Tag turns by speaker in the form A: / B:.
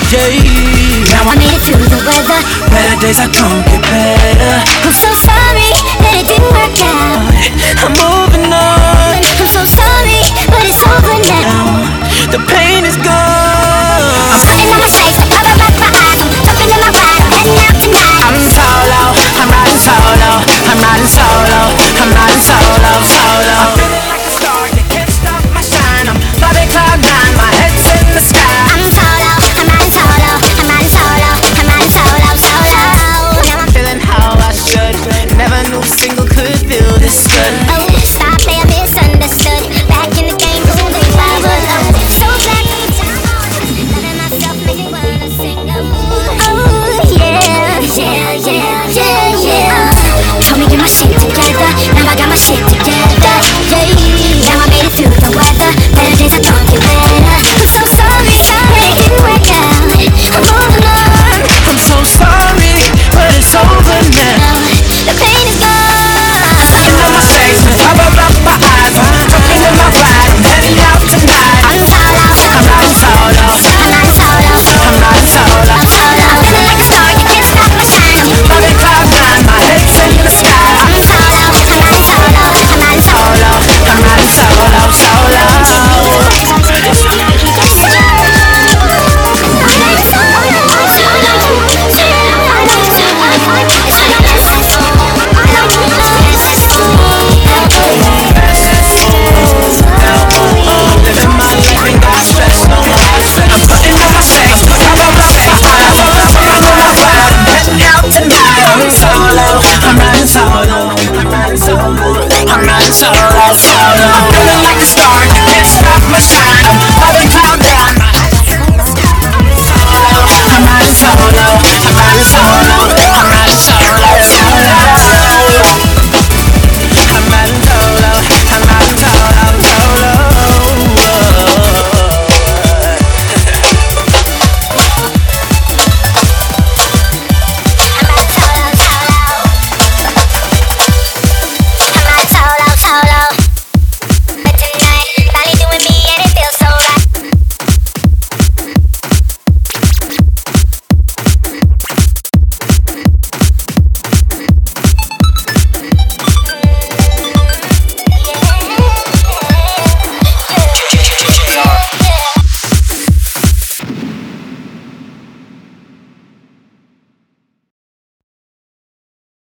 A: yeah.
B: Now I made it through the weather.
A: Better days are gonna get better.
B: I'm so sorry that it didn't work out.
A: I'm moving on.
B: I'm so sorry, but it's over now.
A: The pain is gone.